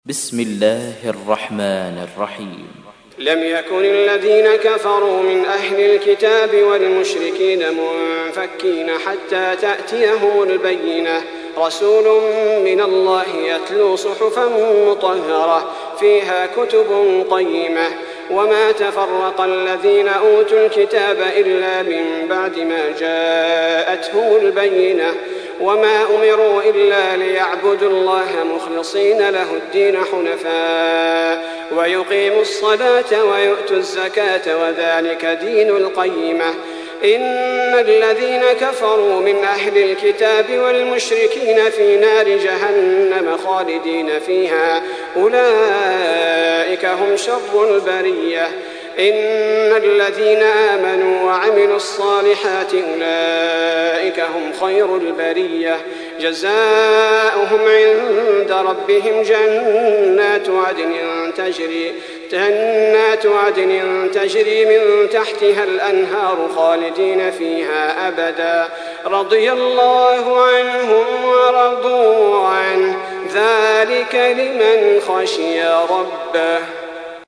بسم الله الرحمن الرحيم. لم يكن الذين كفروا من أهل الكتاب والمشركين منفكين حتى تأتيهم البينة، رسول من الله يتلو صحفا مطهرة فيها كتب قيمة. وما تفرق الذين أوتوا الكتاب إلا من بعد ما جاءتهم البينة، وما أمروا إلا ليعبدوا الله مخلصين له الدين حنفاء ويقيموا الصلاة ويؤتوا الزكاة وذلك دين القيمة. إن الذين كفروا من أهل الكتاب والمشركين في نار جهنم خالدين فيها أولئك هم شر البرية. إن الذين آمنوا وعملوا الصالحات أولئك هم خير البرية، جزاؤهم عند ربهم جنات عدن تجري من تحتها الأنهار خالدين فيها أبدا، رضي الله عنهم ورضوا عنه، ذلك لمن خشي ربه.